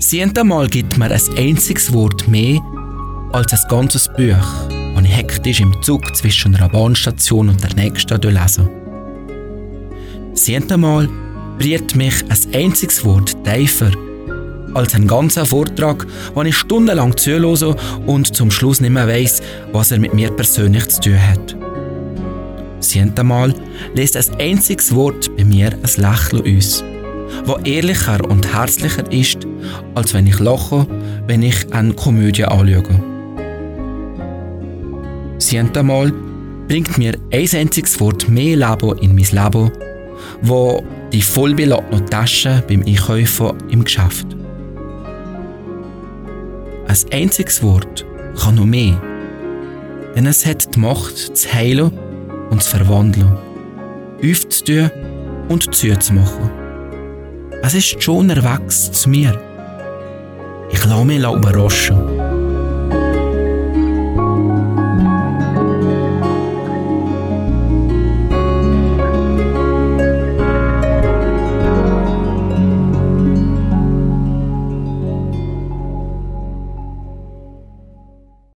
Mal gibt mir ein einziges Wort mehr als ein ganzes Buch, das ich hektisch im Zug zwischen einer Bahnstation und der nächsten lese. Mal berührt mich ein einziges Wort tiefer als ein ganzer Vortrag, den ich stundenlang zuhöre und zum Schluss nicht mehr weiss, was er mit mir persönlich zu tun hat. Mal lässt ein einziges Wort bei mir ein Lächeln aus, das ehrlicher und herzlicher ist, als wenn ich lache, wenn ich eine Komödie anschaue. Mal bringt mir ein einziges Wort mehr Leben in mein Leben, wo die vollbeladene Tasche beim Einkaufen im Geschäft. Ein einziges Wort kann noch mehr, denn es hat die Macht zu heilen und zu verwandeln, aufzutun und zuzumachen. Es ist schon erwachsen zu mir. Ich lasse mich überraschen.